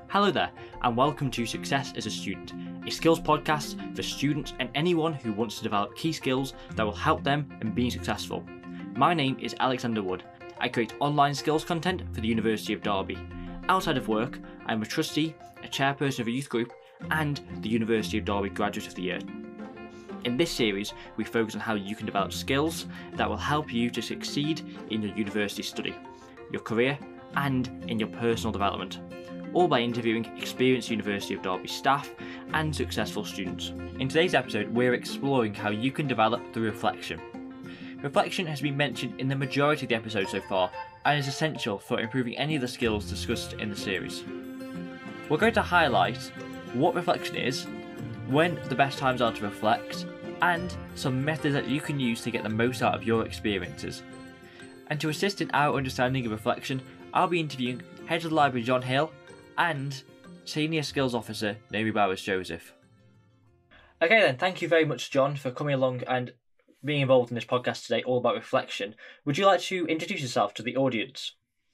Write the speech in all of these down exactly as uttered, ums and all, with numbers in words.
Hello there, and welcome to Success as a Student, a skills podcast for students and anyone who wants to develop key skills that will help them in being successful. My name is Alexander Wood. I create online skills content for the University of Derby. Outside of work, I am a trustee, a chairperson of a youth group, and the University of Derby Graduate of the Year. In this series, we focus on how you can develop skills that will help you to succeed in your university study, your career, and in your personal development, all by interviewing experienced University of Derby staff and successful students. In today's episode, we're exploring how you can develop through reflection. Reflection has been mentioned in the majority of the episodes so far and is essential for improving any of the skills discussed in the series. We're going to highlight what reflection is, when the best times are to reflect, and some methods that you can use to get the most out of your experiences. And to assist in our understanding of reflection, I'll be interviewing Head of the Library John Hill and Senior Skills Officer Naomi Bowers-Joseph. Okay then, thank you very much John for coming along and being involved in this podcast today all about reflection. Would you like to introduce yourself to the audience?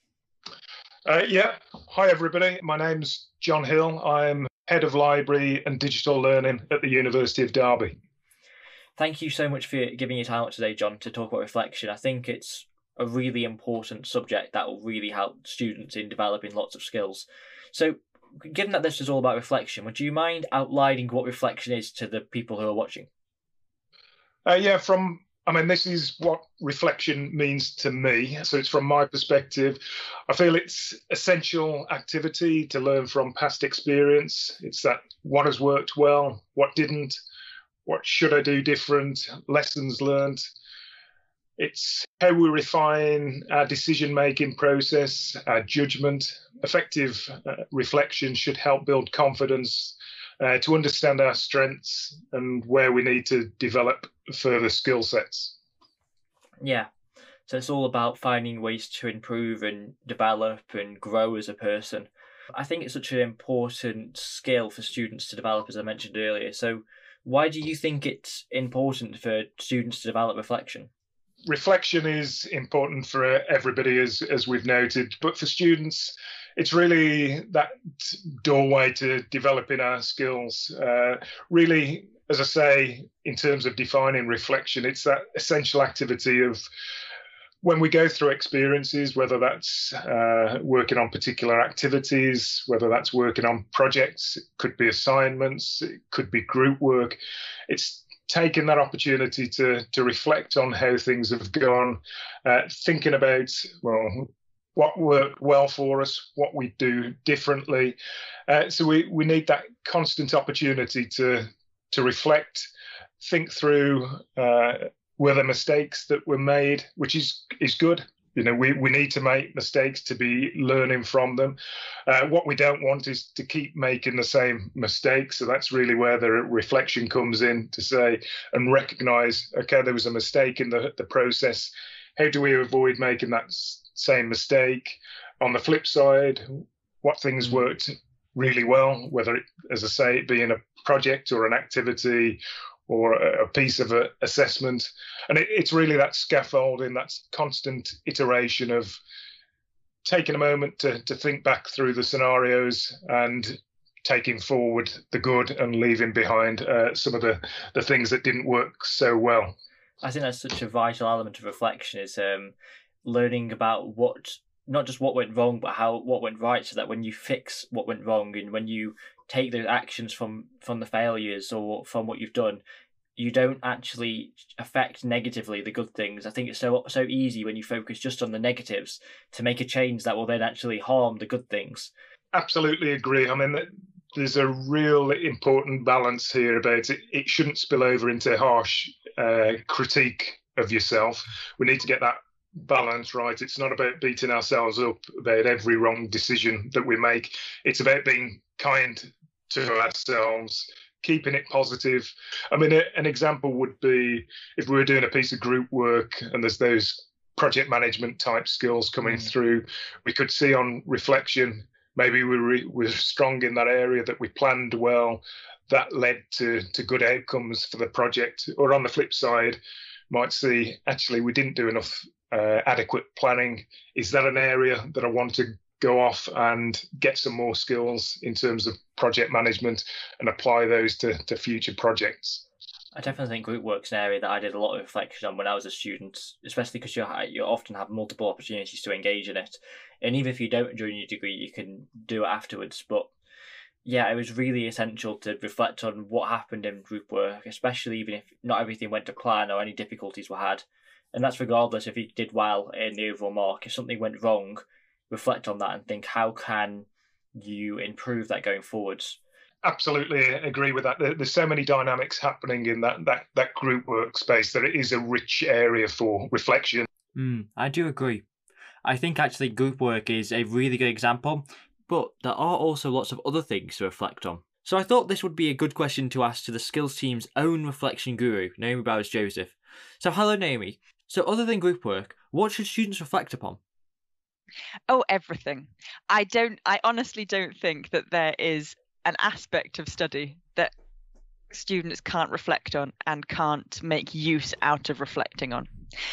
Uh, yeah, hi everybody, my name's John Hill. I'm Head of Library and Digital Learning at the University of Derby. Thank you so much for giving your time out today, John, to talk about reflection. I think it's a really important subject that will really help students in developing lots of skills. So, given that this is all about reflection, would you mind outlining what reflection is to the people who are watching? Uh, yeah, from, I mean, this is what reflection means to me. So it's from my perspective. I feel it's essential activity to learn from past experience. It's that what has worked well, what didn't, what should I do different, lessons learned. It's how we refine our decision-making process, our judgment. Effective uh, reflection should help build confidence uh, to understand our strengths and where we need to develop further skill sets. Yeah, so it's all about finding ways to improve and develop and grow as a person. I think it's such an important skill for students to develop, as I mentioned earlier. So why do you think it's important for students to develop reflection? Reflection is important for everybody, as, as we've noted, but for students, it's really that doorway to developing our skills. Uh, really, as I say, in terms of defining reflection, it's that essential activity of when we go through experiences, whether that's uh, working on particular activities, whether that's working on projects, it could be assignments, it could be group work. It's taking that opportunity to to reflect on how things have gone, uh, thinking about, well, what worked well for us, what we do differently. Uh, so we, we need that constant opportunity to to reflect, think through uh, were there mistakes that were made, which is is good. You know, we, we need to make mistakes to be learning from them. Uh, what we don't want is to keep making the same mistakes. So that's really where the reflection comes in, to say and recognise, okay, there was a mistake in the, the process. How do we avoid making that same mistake? On the flip side, what things worked really well, whether, it, as I say, it being a project or an activity or a piece of a assessment. And it, it's really that scaffolding, that constant iteration of taking a moment to, to think back through the scenarios and taking forward the good and leaving behind uh, some of the, the things that didn't work so well. I think that's such a vital element of reflection, is um, learning about what, not just what went wrong, but how what went right, so that when you fix what went wrong and when you take those actions from from the failures or from what you've done, you don't actually affect negatively the good things. I think it's so so easy when you focus just on the negatives to make a change that will then actually harm the good things. Absolutely agree. I mean, there's a real important balance here about it. It shouldn't spill over into harsh uh, critique of yourself. We need to get that balance right. It's not about beating ourselves up about every wrong decision that we make. It's about being kind to ourselves, keeping it positive. I mean, a, an example would be if we were doing a piece of group work and there's those project management type skills coming mm. through, we could see on reflection, maybe we were, were strong in that area, that we planned well, that led to, to good outcomes for the project. Or on the flip side, might see, actually, we didn't do enough uh, adequate planning. Is that an area that I want to go off and get some more skills in terms of project management and apply those to, to future projects. I definitely think group work's an area that I did a lot of reflection on when I was a student, especially because you you often have multiple opportunities to engage in it. And even if you don't during your degree, you can do it afterwards. But yeah, it was really essential to reflect on what happened in group work, especially even if not everything went to plan or any difficulties were had. And that's regardless if you did well in the overall mark. If something went wrong, reflect on that and think, how can you improve that going forwards? Absolutely agree with that. There's so many dynamics happening in that that, that group workspace that it is a rich area for reflection. Mm, I do agree. I think actually group work is a really good example, but there are also lots of other things to reflect on. So I thought this would be a good question to ask to the skills team's own reflection guru, Naomi Bowers-Joseph. So hello Naomi. So other than group work, what should students reflect upon? Oh, everything. I don't, I honestly don't think that there is an aspect of study that students can't reflect on and can't make use out of reflecting on.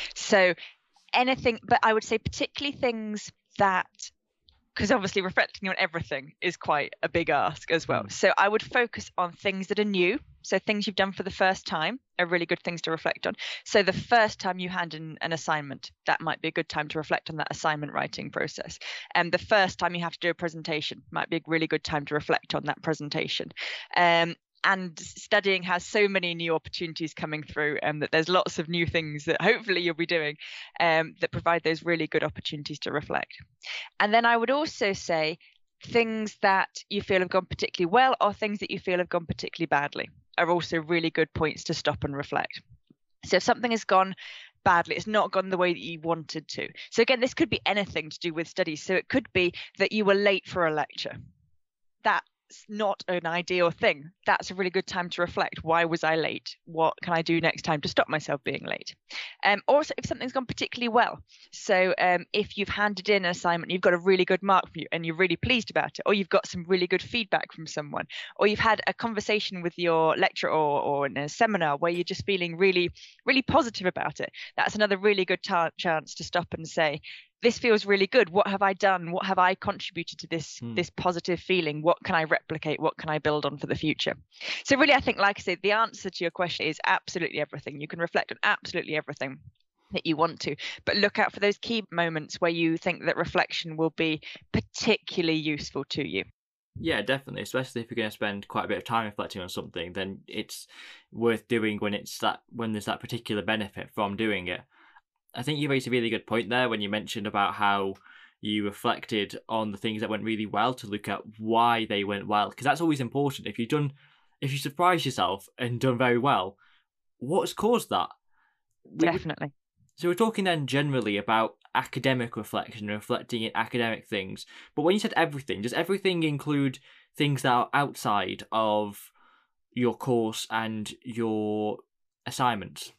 So anything, but I would say particularly things that, because obviously reflecting on everything is quite a big ask as well. So I would focus on things that are new. So things you've done for the first time are really good things to reflect on. So the first time you hand in an assignment, that might be a good time to reflect on that assignment writing process. And the first time you have to do a presentation might be a really good time to reflect on that presentation. Um, and studying has so many new opportunities coming through, and um, that there's lots of new things that hopefully you'll be doing um, that provide those really good opportunities to reflect. And then I would also say things that you feel have gone particularly well or things that you feel have gone particularly badly are also really good points to stop and reflect. So if something has gone badly, it's not gone the way that you wanted to. So again, this could be anything to do with studies. So it could be that you were late for a lecture. That's not an ideal thing. That's a really good time to reflect. Why was I late? What can I do next time to stop myself being late? Um, also, if something's gone particularly well. So um, if you've handed in an assignment, you've got a really good mark for you and you're really pleased about it, or you've got some really good feedback from someone, or you've had a conversation with your lecturer or, or in a seminar where you're just feeling really, really positive about it. That's another really good ta- chance to stop and say, this feels really good. What have I done? What have I contributed to this, hmm. this positive feeling? What can I replicate? What can I build on for the future? So really, I think, like I said, the answer to your question is absolutely everything. You can reflect on absolutely everything that you want to, but look out for those key moments where you think that reflection will be particularly useful to you. Yeah, definitely. Especially if you're going to spend quite a bit of time reflecting on something, then it's worth doing when it's that when there's that particular benefit from doing it. I think you raised a really good point there when you mentioned about how you reflected on the things that went really well to look at why they went well, because that's always important. If you've done, if you surprise yourself and done very well, what's caused that? Definitely. We, so we're talking then generally about academic reflection, reflecting in academic things. But when you said everything, does everything include things that are outside of your course and your assignments?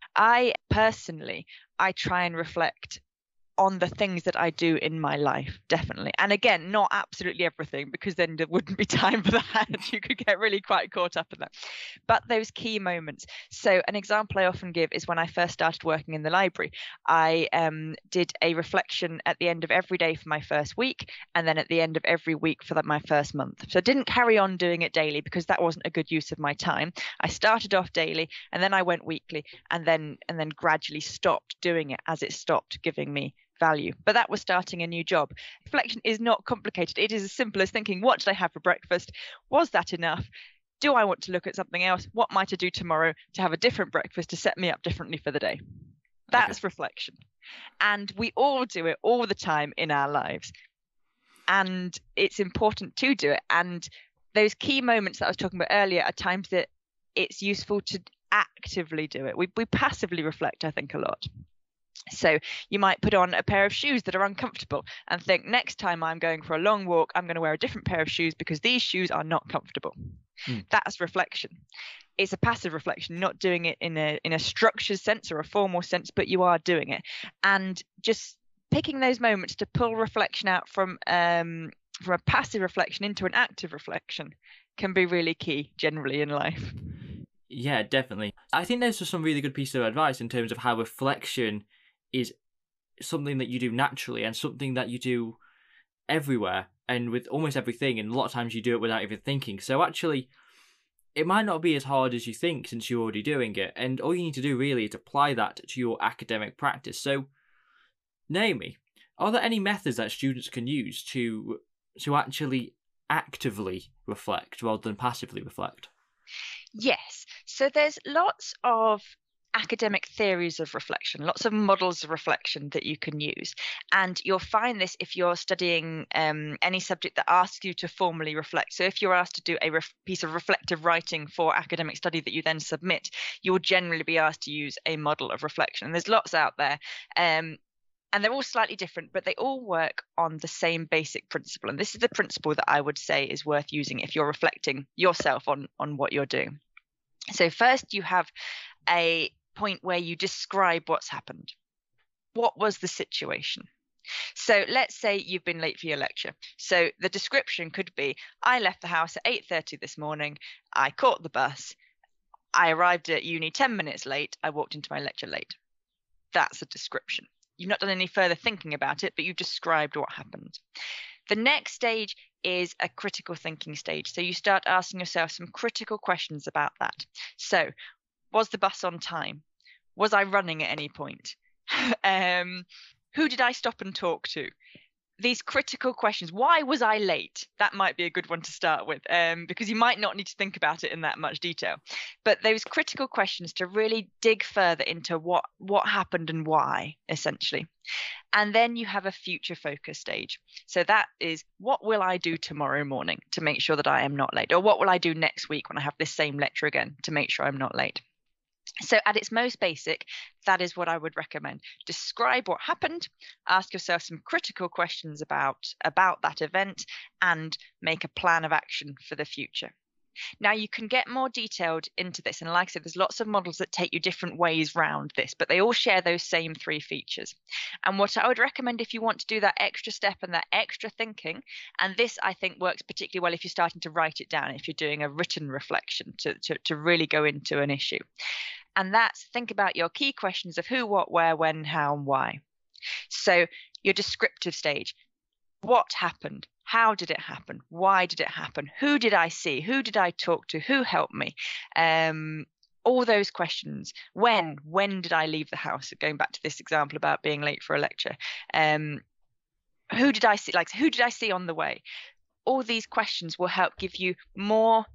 I personally, I try and reflect on the things that I do in my life, definitely. And again, not absolutely everything, because then there wouldn't be time for that. You could get really quite caught up in that. But those key moments. So an example I often give is when I first started working in the library, I um, did a reflection at the end of every day for my first week, and then at the end of every week for my first month. So I didn't carry on doing it daily because that wasn't a good use of my time. I started off daily, and then I went weekly, and then and then gradually stopped doing it as it stopped giving me value. But that was starting a new job. Reflection is not complicated. It is as simple as thinking, what did I have for breakfast? Was that enough? Do I want to look at something else? What might I do tomorrow to have a different breakfast to set me up differently for the day? That's okay. Reflection. And we all do it all the time in our lives. And it's important to do it. And those key moments that I was talking about earlier are times that it's useful to actively do it. We, we passively reflect, I think, a lot. So you might put on a pair of shoes that are uncomfortable and think, next time I'm going for a long walk, I'm going to wear a different pair of shoes because these shoes are not comfortable. Mm. That's reflection. It's a passive reflection, not doing it in a in a structured sense or a formal sense, but you are doing it. And just picking those moments to pull reflection out from um, from a passive reflection into an active reflection can be really key generally in life. Yeah, definitely. I think there's just some really good pieces of advice in terms of how reflection is something that you do naturally and something that you do everywhere and with almost everything, and a lot of times you do it without even thinking. So actually, it might not be as hard as you think since you're already doing it, and all you need to do really is apply that to your academic practice. So, Naomi, are there any methods that students can use to to actually actively reflect rather than passively reflect? Yes. So there's lots of academic theories of reflection, lots of models of reflection that you can use. And you'll find this if you're studying um, any subject that asks you to formally reflect. So if you're asked to do a ref- piece of reflective writing for academic study that you then submit, you will generally be asked to use a model of reflection. And there's lots out there. Um, And they're all slightly different, but they all work on the same basic principle. And this is the principle that I would say is worth using if you're reflecting yourself on, on what you're doing. So first, you have a point where you describe what's happened. What was the situation? So let's say you've been late for your lecture. So the description could be, I left the house at eight thirty this morning. I caught the bus. I arrived at uni ten minutes late. I walked into my lecture late. That's a description. You've not done any further thinking about it, but you've described what happened. The next stage is a critical thinking stage. So you start asking yourself some critical questions about that. So, was the bus on time? Was I running at any point? um, who did I stop and talk to? These critical questions. Why was I late? That might be a good one to start with, um, because you might not need to think about it in that much detail. But those critical questions to really dig further into what, what happened and why, essentially. And then you have a future focus stage. So that is, what will I do tomorrow morning to make sure that I am not late? Or what will I do next week when I have this same lecture again to make sure I'm not late? So at its most basic, that is what I would recommend. Describe what happened, ask yourself some critical questions about, about that event, and make a plan of action for the future. Now, you can get more detailed into this. And like I said, there's lots of models that take you different ways round this, but they all share those same three features. And what I would recommend if you want to do that extra step and that extra thinking, and this I think works particularly well if you're starting to write it down, if you're doing a written reflection to, to, to really go into an issue. And that's think about your key questions of who, what, where, when, how, and why. So your descriptive stage. What happened? How did it happen? Why did it happen? Who did I see? Who did I talk to? Who helped me? Um, all those questions. When? When did I leave the house? Going back to this example about being late for a lecture. Um, who did I see? Like, who did I see on the way? All these questions will help give you more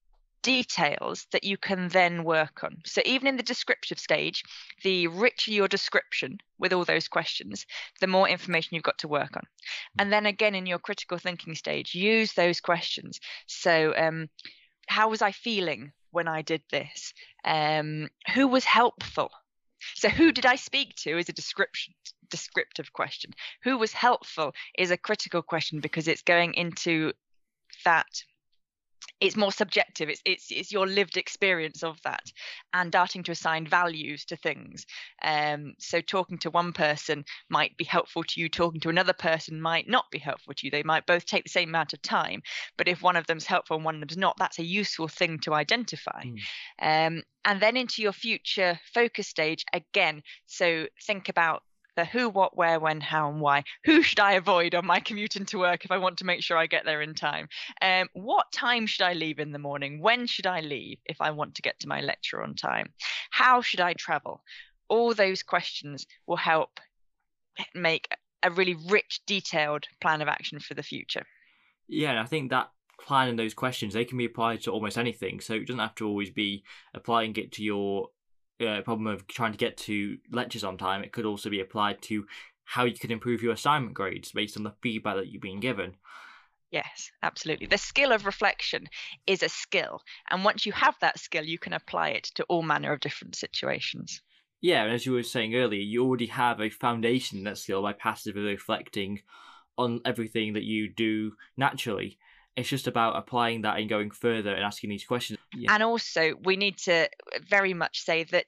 details that you can then work on. So even in the descriptive stage, the richer your description with all those questions, the more information you've got to work on. And then again, in your critical thinking stage, use those questions. So um, how was I feeling when I did this? Um, who was helpful? So who did I speak to is a description, descriptive question. Who was helpful is a critical question because it's going into that. It's more subjective. It's it's it's your lived experience of that, and starting to assign values to things. Um, so talking to one person might be helpful to you. Talking to another person might not be helpful to you. They might both take the same amount of time, but if one of them's helpful and one of them's not, that's a useful thing to identify. Mm. Um, and then into your future focus stage again. So think about the who, what, where, when, how, and why. Who should I avoid on my commute into work if I want to make sure I get there in time? Um, what time should I leave in the morning? When should I leave if I want to get to my lecture on time? How should I travel? All those questions will help make a really rich, detailed plan of action for the future. Yeah, and I think that plan and those questions, they can be applied to almost anything. So it doesn't have to always be applying it to your Uh, problem of trying to get to lectures on time. It could also be applied to how you could improve your assignment grades based on the feedback that you've been given. Yes, absolutely. The skill of reflection is a skill. And once you have that skill, you can apply it to all manner of different situations. Yeah, and as you were saying earlier, you already have a foundation in that skill by passively reflecting on everything that you do naturally. It's just about applying that and going further and asking these questions. Yeah. And also, we need to very much say that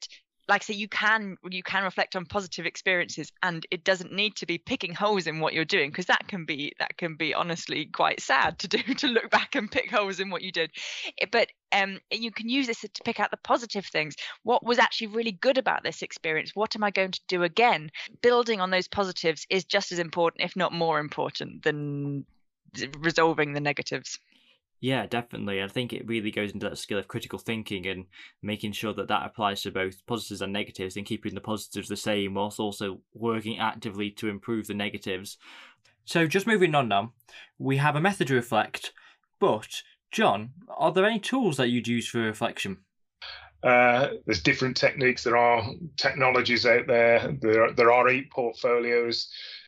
like I say, you can you can reflect on positive experiences, and it doesn't need to be picking holes in what you're doing, because that can be that can be honestly quite sad to do, to look back and pick holes in what you did. But um, you can use this to pick out the positive things. What was actually really good about this experience? What am I going to do again? Building on those positives is just as important, if not more important, than resolving the negatives. Yeah, definitely. I think it really goes into that skill of critical thinking and making sure that that applies to both positives and negatives, and keeping the positives the same whilst also working actively to improve the negatives. So just moving on now, we have a method to reflect, but John, are there any tools that you'd use for reflection? Uh, there's different techniques. There are technologies out there. There are, there are e-portfolios.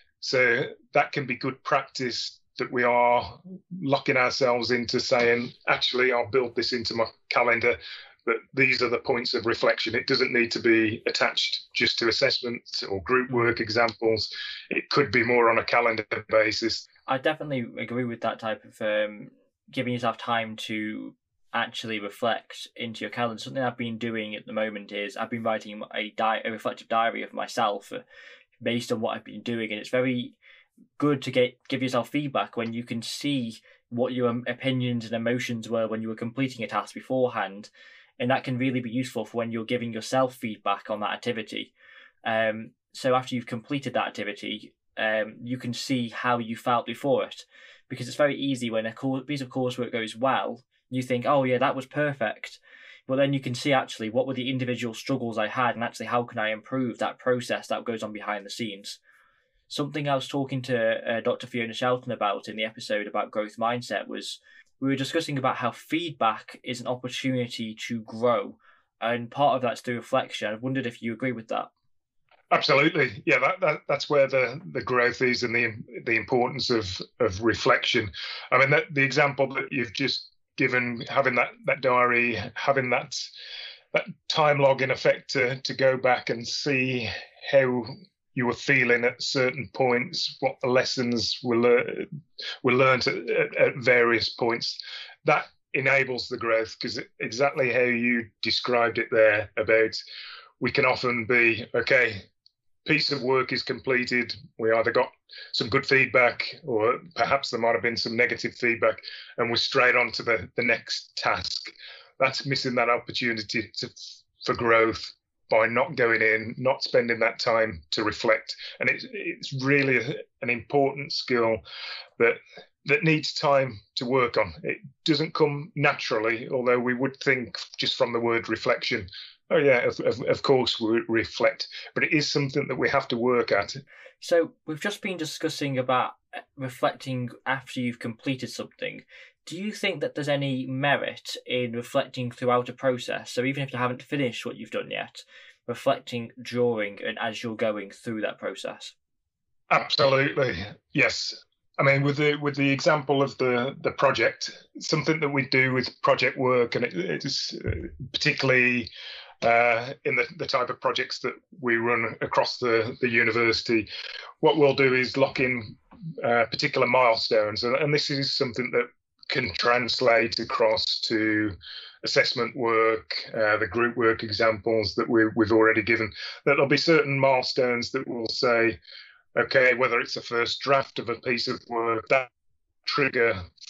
So that can be good practice, that we are locking ourselves into saying, actually, I'll build this into my calendar, but these are the points of reflection. It doesn't need to be attached just to assessment or group work examples. It could be more on a calendar basis. I definitely agree with that type of um, giving yourself time to actually reflect into your calendar. Something I've been doing at the moment is I've been writing a, di- a reflective diary of myself uh, based on what I've been doing, and it's very good to get give yourself feedback when you can see what your opinions and emotions were when you were completing a task beforehand, and that can really be useful for when you're giving yourself feedback on that activity. Um, so after you've completed that activity, um, you can see how you felt before it, because it's very easy when a piece of coursework goes well, you think, oh yeah, that was perfect, but then you can see actually what were the individual struggles I had, and actually how can I improve that process that goes on behind the scenes. Something I was talking to uh, Doctor Fiona Shelton about in the episode about growth mindset was we were discussing about how feedback is an opportunity to grow, and part of that's through reflection. I wondered if you agree with that. Absolutely, yeah. That, that that's where the, the growth is, and the the importance of of reflection. I mean, that, the example that you've just given, having that that diary, having that that time log in effect to to go back and see how you were feeling at certain points, what the lessons were, lear- were learned at, at, at various points. That enables the growth, because exactly how you described it there, about we can often be, okay, piece of work is completed, we either got some good feedback or perhaps there might have been some negative feedback, and we're straight on to the, the next task. That's missing that opportunity to, for growth, by not going in, not spending that time to reflect. And it's it's really a, an important skill that that needs time to work on. It doesn't come naturally, although we would think just from the word reflection, oh yeah, of, of, of course we reflect, but it is something that we have to work at. So we've just been discussing about reflecting after you've completed something. Do you think that there's any merit in reflecting throughout a process? So even if you haven't finished what you've done yet, reflecting during and as you're going through that process? Absolutely, yes. I mean, with the with the example of the the project, something that we do with project work, and it, it's particularly uh, in the, the type of projects that we run across the, the university, what we'll do is lock in uh, particular milestones, and, and this is something that can translate across to assessment work, uh, the group work examples that we, we've already given. That there'll be certain milestones that will say, okay, whether it's a first draft of a piece of work, that trigger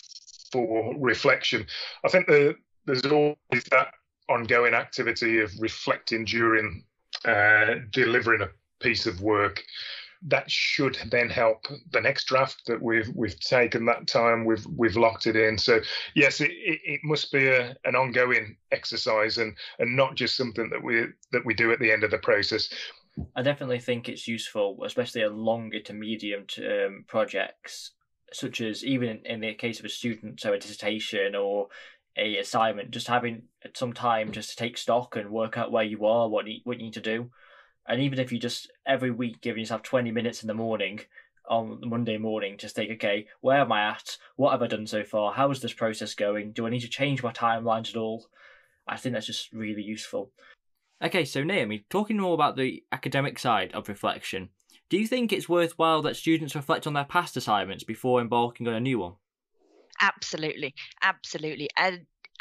for reflection. I think the, there's always that ongoing activity of reflecting during uh, delivering a piece of work. That should then help the next draft that we've we've taken that time, we've we've locked it in. So yes, it, it, it must be a, an ongoing exercise, and and not just something that we that we do at the end of the process. I definitely think it's useful, especially on longer to medium term projects, such as even in, in the case of a student, so a dissertation or a assignment, just having some time just to take stock and work out where you are, what you, what you need to do. And even if you just every week giving yourself twenty minutes in the morning, on Monday morning, just think, okay, where am I at? What have I done so far? How is this process going? Do I need to change my timelines at all? I think that's just really useful. Okay, so Naomi, talking more about the academic side of reflection, do you think it's worthwhile that students reflect on their past assignments before embarking on a new one? Absolutely, absolutely. And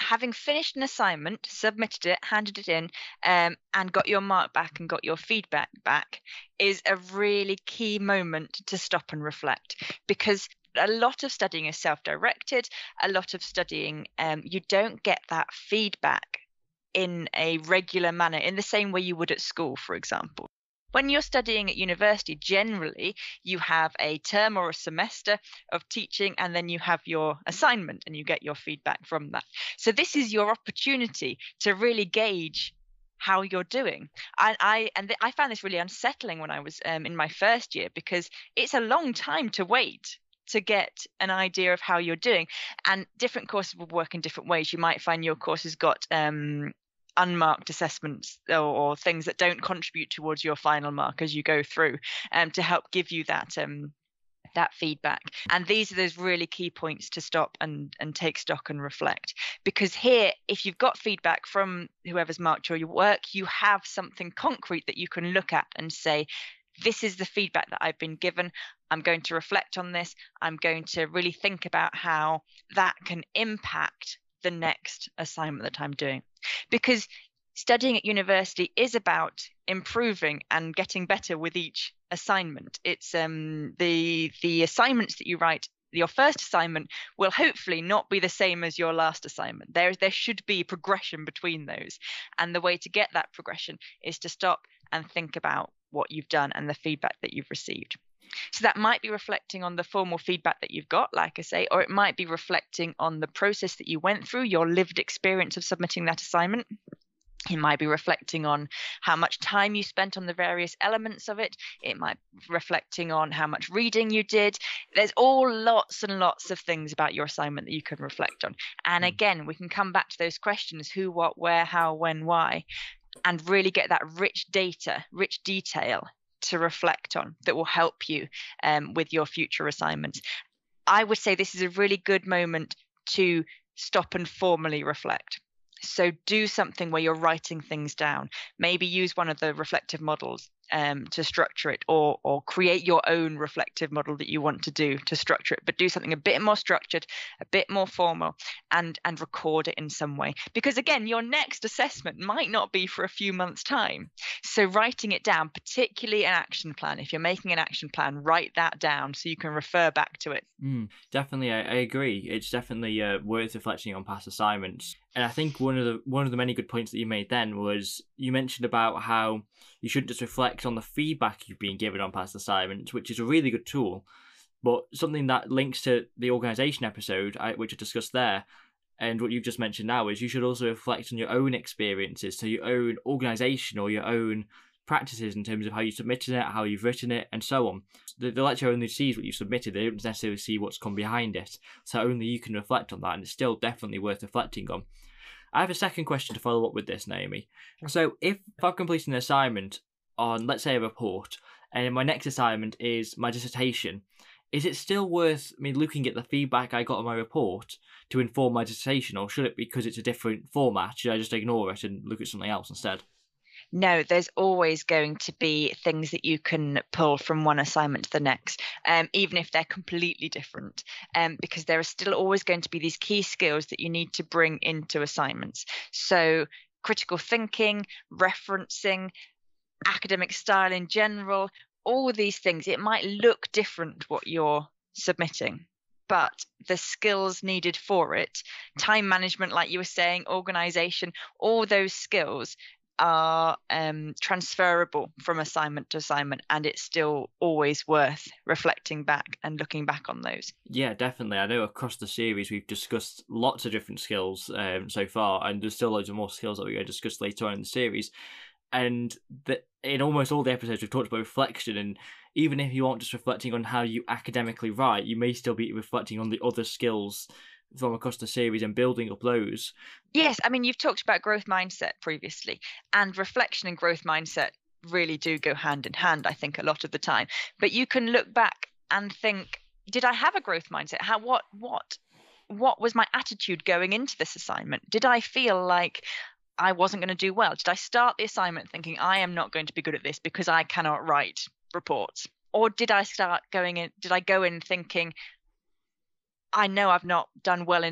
having finished an assignment, submitted it, handed it in, um, and got your mark back and got your feedback back is a really key moment to stop and reflect, because a lot of studying is self-directed. A lot of studying, um, you don't get that feedback in a regular manner in the same way you would at school, for example. When you're studying at university, generally you have a term or a semester of teaching, and then you have your assignment and you get your feedback from that. So this is your opportunity to really gauge how you're doing. I, I and th- I found this really unsettling when I was um, in my first year, because it's a long time to wait to get an idea of how you're doing. And different courses will work in different ways. You might find your course has got um, unmarked assessments or, or things that don't contribute towards your final mark as you go through, um, to help give you that um, that feedback. And these are those really key points to stop and and take stock and reflect. Because here, if you've got feedback from whoever's marked your work, you have something concrete that you can look at and say, this is the feedback that I've been given. I'm going to reflect on this. I'm going to really think about how that can impact the next assignment that I'm doing. Because studying at university is about improving and getting better with each assignment. It's um the the assignments that you write, your first assignment will hopefully not be the same as your last assignment. There there should be progression between those. And the way to get that progression is to stop and think about what you've done and the feedback that you've received. So that might be reflecting on the formal feedback that you've got, like I say, or it might be reflecting on the process that you went through, your lived experience of submitting that assignment. It might be reflecting on how much time you spent on the various elements of it. It might be reflecting on how much reading you did. There's all lots and lots of things about your assignment that you can reflect on. And again, we can come back to those questions: who, what, where, how, when, why, and really get that rich data, rich detail to reflect on that will help you um, with your future assignments. I would say this is a really good moment to stop and formally reflect. So do something where you're writing things down. Maybe use one of the reflective models um, to structure it, or or create your own reflective model that you want to do to structure it, but do something a bit more structured, a bit more formal, and and record it in some way. Because again, your next assessment might not be for a few months' time. So writing it down, particularly an action plan, if you're making an action plan, write that down so you can refer back to it. Mm, definitely, I, I agree. It's definitely uh, worth reflecting on past assignments. And I think one of the one of the many good points that you made then was you mentioned about how you shouldn't just reflect on the feedback you've been given on past assignments, which is a really good tool, but something that links to the organisation episode, I, which I discussed there, and what you've just mentioned now, is you should also reflect on your own experiences, so your own organisation or your own practices in terms of how you submitted it, how you've written it, and so on. The, the lecturer only sees what you've submitted, they don't necessarily see what's come behind it, so only you can reflect on that, and it's still definitely worth reflecting on. I have a second question to follow up with this, Naomi. So if I've completed an assignment on, let's say, a report, and my next assignment is my dissertation, is it still worth me looking at the feedback I got on my report to inform my dissertation, or should it, because it's a different format, should I just ignore it and look at something else instead? No, there's always going to be things that you can pull from one assignment to the next, um, even if they're completely different, um, because there are still always going to be these key skills that you need to bring into assignments. So critical thinking, referencing, academic style in general, all these things, it might look different what you're submitting, but the skills needed for it, time management, like you were saying, organization, all those skills are um, transferable from assignment to assignment, and it's still always worth reflecting back and looking back on those. Yeah, definitely. I know across the series we've discussed lots of different skills um, so far, and there's still loads of more skills that we're going to discuss later on in the series. And the, in almost all the episodes we've talked about reflection, and even if you aren't just reflecting on how you academically write, you may still be reflecting on the other skills from across the series and building up those. Yes, I mean, you've talked about growth mindset previously, and reflection and growth mindset really do go hand in hand, I think, a lot of the time. But you can look back and think, did I have a growth mindset? How what what what was my attitude going into this assignment? Did I feel like I wasn't going to do well? Did I start the assignment thinking I am not going to be good at this because I cannot write reports? Or did I start going in, did I go in thinking, I know I've not done well in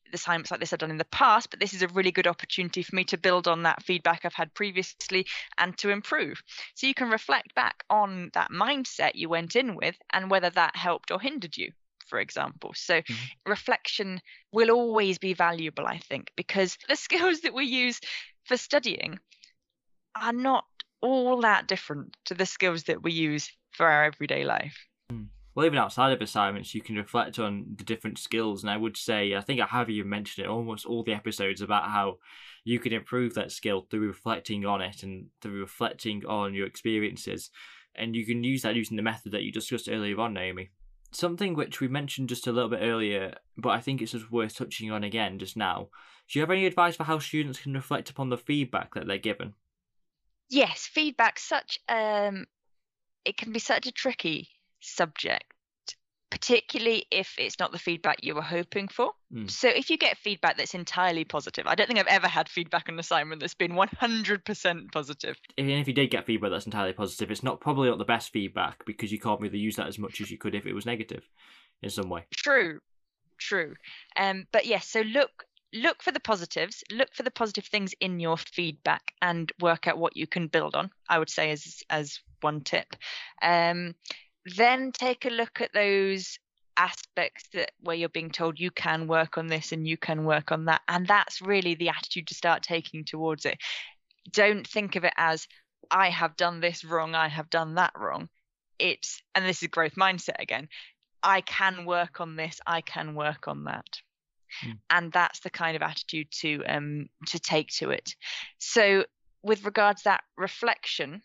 assignments like this I've done in the past, but this is a really good opportunity for me to build on that feedback I've had previously and to improve. So you can reflect back on that mindset you went in with and whether that helped or hindered you, for example. So mm-hmm. reflection will always be valuable, I think, because the skills that we use for studying are not all that different to the skills that we use for our everyday life. Mm. Well, even outside of assignments, you can reflect on the different skills. And I would say, I think I have even mentioned it almost all the episodes about how you can improve that skill through reflecting on it and through reflecting on your experiences. And you can use that using the method that you discussed earlier on, Naomi. Something which we mentioned just a little bit earlier, but I think it's just worth touching on again just now. Do you have any advice for how students can reflect upon the feedback that they're given? Yes, feedback, such um, it can be such a tricky subject, particularly if it's not the feedback you were hoping for. Mm. So if you get feedback that's entirely positive, I don't think I've ever had feedback on an assignment that's been one hundred percent positive. Even if you did get feedback that's entirely positive, it's not probably not the best feedback because you can't really use that as much as you could if it was negative in some way. True, true. Um, but yes, so look look for the positives, look for the positive things in your feedback and work out what you can build on, I would say as as one tip. Um, Then take a look at those aspects that where you're being told you can work on this and you can work on that. And that's really the attitude to start taking towards it. Don't think of it as, I have done this wrong, I have done that wrong. It's, and this is growth mindset again, I can work on this, I can work on that. Mm. And that's the kind of attitude to um to take to it. So with regards to that reflection,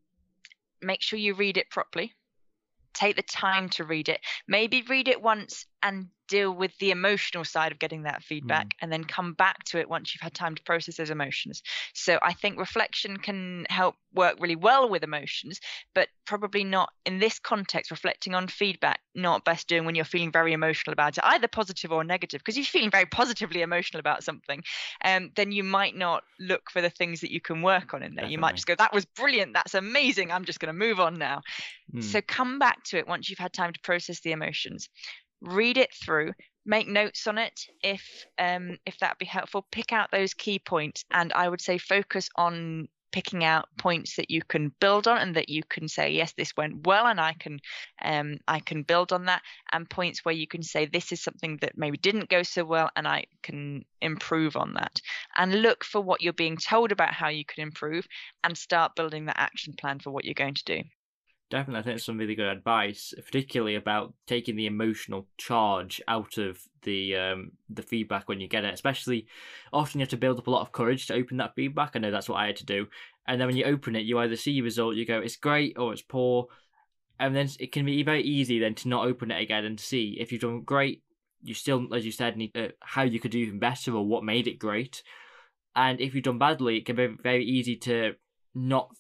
make sure you read it properly. Take the time to read it. Maybe read it once and deal with the emotional side of getting that feedback mm. and then come back to it once you've had time to process those emotions. So I think reflection can help work really well with emotions, but probably not in this context. Reflecting on feedback, not best doing when you're feeling very emotional about it, either positive or negative, because if you're feeling very positively emotional about something, um, then you might not look for the things that you can work on in there. Definitely. You might just go, that was brilliant, that's amazing, I'm just going to move on now. Mm. So come back to it once you've had time to process the emotions. Read it through, make notes on it if um if that'd be helpful. Pick out those key points, and I would say focus on picking out points that you can build on and that you can say, yes, this went well and I can um I can build on that, and points where you can say this is something that maybe didn't go so well and I can improve on that. And look for what you're being told about how you can improve and start building that action plan for what you're going to do. Definitely, I think it's some really good advice, particularly about taking the emotional charge out of the um, the feedback when you get it. Especially, often you have to build up a lot of courage to open that feedback. I know that's what I had to do. And then when you open it, you either see your result, you go, it's great or it's poor. And then it can be very easy then to not open it again and see if you've done great. You still, as you said, need uh, how you could do even better or what made it great. And if you've done badly, it can be very easy to not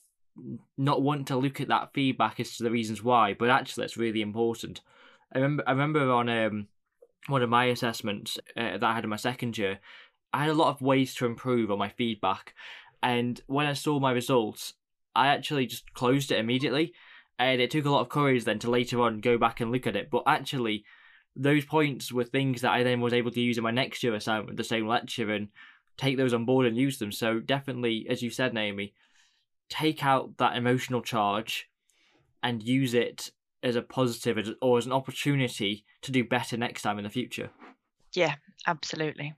not want to look at that feedback as to the reasons why, but actually it's really important. I remember I remember on um, one of my assessments uh, that I had in my second year, I had a lot of ways to improve on my feedback, and when I saw my results, I actually just closed it immediately, and it took a lot of courage then to later on go back and look at it, but actually those points were things that I then was able to use in my next year assignment with the same lecture and take those on board and use them. So definitely, as you said, Naomi, take out that emotional charge and use it as a positive or as an opportunity to do better next time in the future. Yeah, absolutely.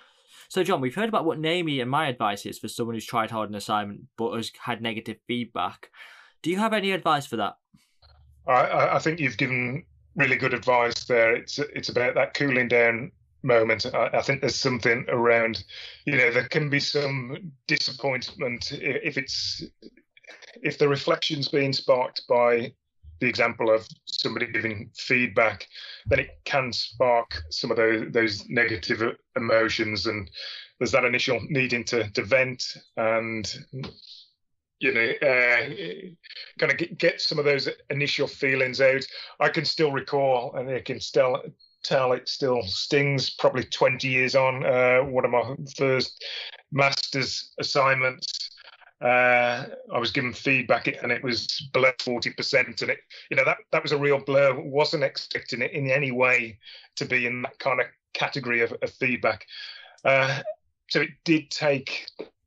So, John, we've heard about what Naomi and my advice is for someone who's tried hard an assignment but has had negative feedback. Do you have any advice for that? I, I think you've given really good advice there. It's it's about that cooling down moment. I, I think there's something around, you know, there can be some disappointment if it's if the reflection's being sparked by the example of somebody giving feedback, then it can spark some of those those negative emotions, and there's that initial needing to, to vent and, you know, uh, kind of get, get some of those initial feelings out. I can still recall, and I can still tell it still stings, probably twenty years on, uh, one of my first master's assignments. Uh, I was given feedback and it was below forty percent, and it, you know, that, that was a real blow. Wasn't expecting it in any way to be in that kind of category of, of feedback. Uh, so it did take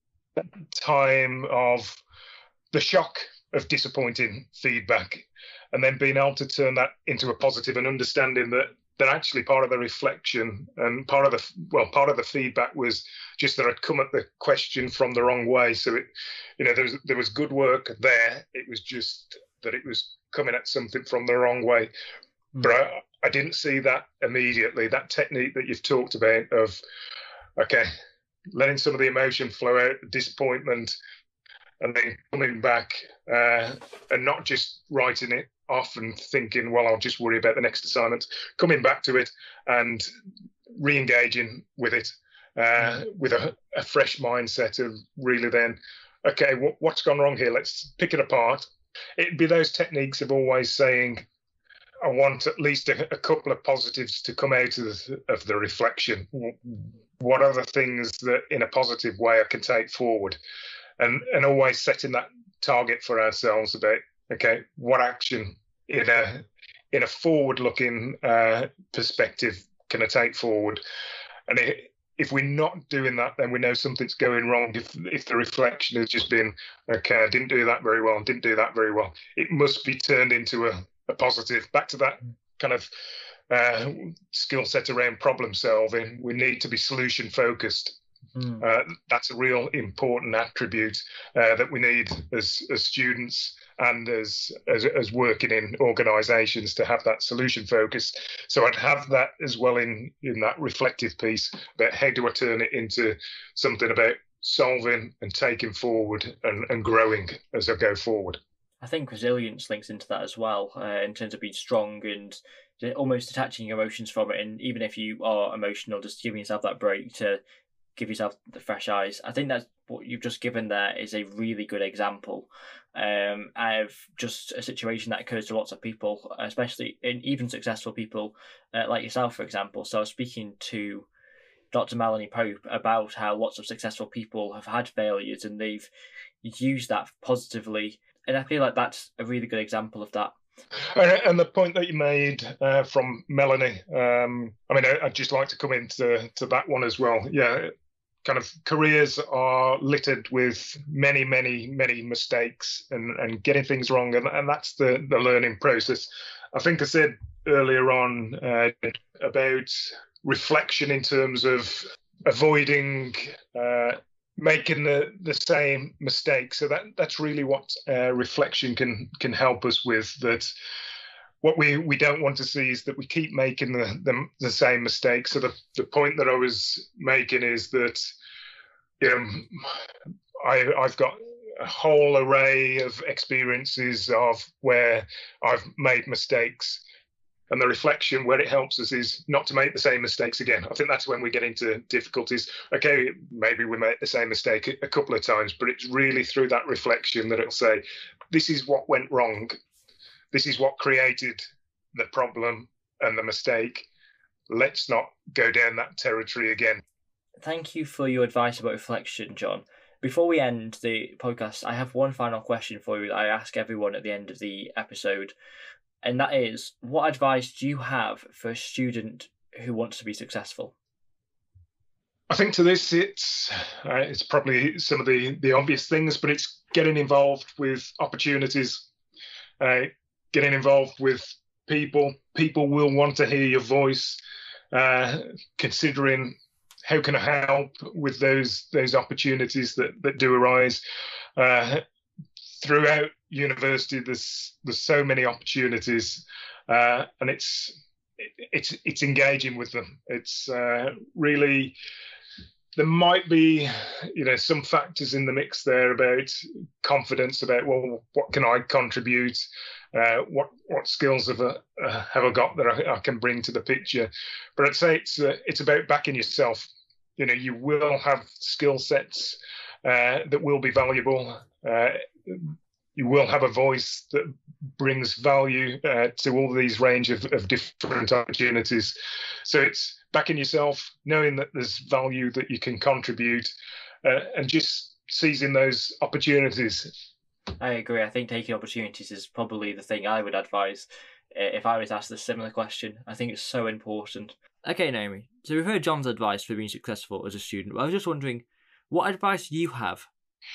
time of the shock of disappointing feedback, and then being able to turn that into a positive and understanding that that actually part of the reflection and part of the well part of the feedback was just that I'd come at the question from the wrong way. So it, you know, there was there was good work there. It was just that it was coming at something from the wrong way. Mm. But I, I didn't see that immediately. That technique that you've talked about of, okay, letting some of the emotion flow out, disappointment, and then coming back uh, and not just writing it off and thinking, well, I'll just worry about the next assignment, coming back to it and re-engaging with it uh, with a, a fresh mindset of really then, okay, what, what's gone wrong here? Let's pick it apart. It'd be those techniques of always saying, I want at least a, a couple of positives to come out of the, of the reflection. What are the things that in a positive way I can take forward? And, and always setting that target for ourselves about, okay, what action in a in a forward-looking uh, perspective can I take forward? And it, if we're not doing that, then we know something's going wrong. If if the reflection has just been, okay, I didn't do that very well, didn't do that very well, it must be turned into a, a positive. Back to that kind of uh, skill set around problem solving. We need to be solution focused. Mm. Uh, that's a real important attribute uh, that we need as, as students and as, as as working in organisations to have that solution focus. So I'd have that as well in in that reflective piece about how do I turn it into something about solving and taking forward and, and growing as I go forward. I think resilience links into that as well, uh, in terms of being strong and almost detaching your emotions from it. And even if you are emotional, just giving yourself that break to give yourself the fresh eyes. I think that's what you've just given there is a really good example um, of just a situation that occurs to lots of people, especially in even successful people uh, like yourself, for example. So I was speaking to Doctor Melanie Pope about how lots of successful people have had failures and they've used that positively. And I feel like that's a really good example of that. And the point that you made uh, from Melanie, um, I mean, I'd just like to come into to that one as well. Yeah, kind of careers are littered with many, many, many mistakes and, and getting things wrong. And, and that's the, the learning process. I think I said earlier on uh, about reflection in terms of avoiding uh, making the, the same mistake. So that that's really what uh, reflection can can help us with. That what we, we don't want to see is that we keep making the the, the same mistakes. So the, the point that I was making is that, you know, I I've got a whole array of experiences of where I've made mistakes. And the reflection where it helps us is not to make the same mistakes again. I think that's when we get into difficulties. Okay, maybe we make the same mistake a couple of times, but it's really through that reflection that it'll say, this is what went wrong. This is what created the problem and the mistake. Let's not go down that territory again. Thank you for your advice about reflection, John. Before we end the podcast, I have one final question for you that I ask everyone at the end of the episode. And that is, what advice do you have for a student who wants to be successful? I think to this, it's uh, it's probably some of the, the obvious things, but it's getting involved with opportunities, uh, getting involved with people. People will want to hear your voice, uh, considering how can I help with those those opportunities that, that do arise. Uh, throughout university, there's there's so many opportunities, uh, and it's it's it's engaging with them. It's uh, really, there might be, you know, some factors in the mix there about confidence, about, well, what can I contribute? Uh, what what skills have I, uh, have I got that I, I can bring to the picture? But I'd say it's uh, it's about backing yourself. You know, you will have skill sets uh, that will be valuable. Uh, you will have a voice that brings value uh, to all these range of, of different opportunities. So it's backing yourself, knowing that there's value that you can contribute, uh, and just seizing those opportunities. I agree. I think taking opportunities is probably the thing I would advise if I was asked a similar question. I think it's so important. Okay, Naomi, so we've heard John's advice for being successful as a student, but I was just wondering, what advice do you have?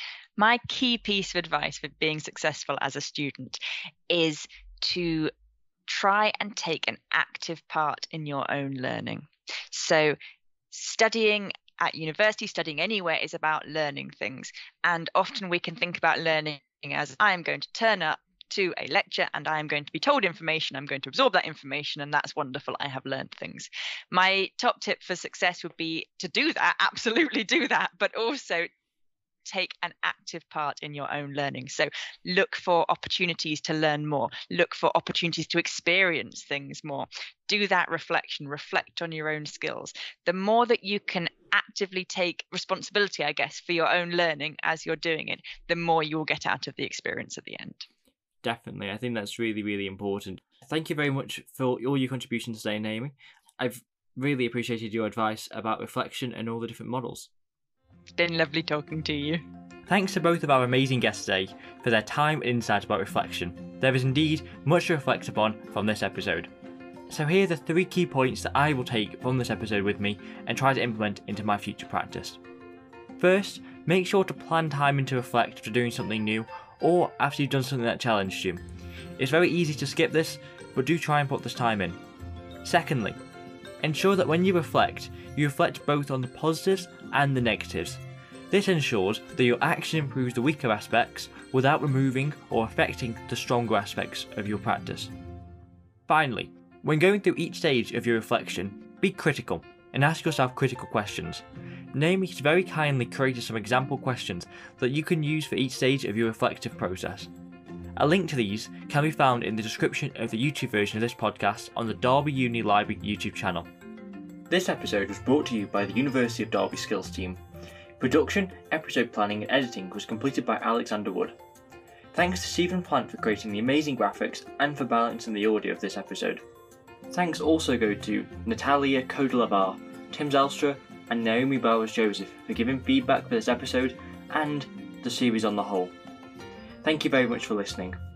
My key piece of advice for being successful as a student is to try and take an active part in your own learning. So studying at university, studying anywhere is about learning things. And often we can think about learning as I am going to turn up to a lecture and I am going to be told information, I'm going to absorb that information, and that's wonderful, I have learned things. My top tip for success would be to do that, absolutely do that, but also take an active part in your own learning. So look for opportunities to learn more, look for opportunities to experience things more. Do that reflection, reflect on your own skills. The more that you can actively take responsibility, I guess, for your own learning as you're doing it, the more you'll get out of the experience at the end. Definitely, I think that's really, really important. Thank you very much for all your contributions today, Naomi. I've really appreciated your advice about reflection and all the different models. It's been lovely talking to you. Thanks to both of our amazing guests today for their time and insight about reflection. There is indeed much to reflect upon from this episode. So here are the three key points that I will take from this episode with me and try to implement into my future practice. First, make sure to plan time in to reflect after doing something new or after you've done something that challenged you. It's very easy to skip this, but do try and put this time in. Secondly, ensure that when you reflect, you reflect both on the positives and the negatives. This ensures that your action improves the weaker aspects without removing or affecting the stronger aspects of your practice. Finally, when going through each stage of your reflection, be critical and ask yourself critical questions. Naomi has very kindly created some example questions that you can use for each stage of your reflective process. A link to these can be found in the description of the YouTube version of this podcast on the Derby Uni Library YouTube channel. This episode was brought to you by the University of Derby Skills team. Production, episode planning and editing was completed by Alexander Wood. Thanks to Stephen Plant for creating the amazing graphics and for balancing the audio of this episode. Thanks also go to Natalia Kodelavar, Tim Zelstra and Naomi Bowers-Joseph for giving feedback for this episode and the series on the whole. Thank you very much for listening.